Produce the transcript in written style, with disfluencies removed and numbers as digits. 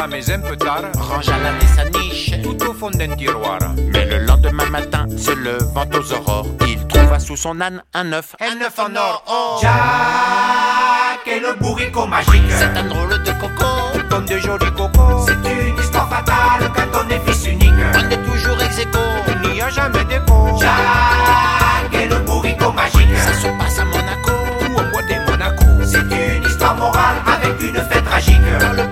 la maison peu tard, range à l'année sa niche, tout au fond d'un tiroir. mais le lendemain matin, se levant aux aurores, il trouva sous son âne un œuf. Un œuf en or, oh. Jack et le bourricot magique. C'est un drôle de coco, Comme de jolis cocos, C'est une histoire fatale quand on est fils unique. on est toujours ex aequo. il n'y a jamais d'écho. Jack et le bourricot magique. Ça se passe à Monaco, Ou au bois des Monaco. C'est une histoire morale avec une fin tragique. dans le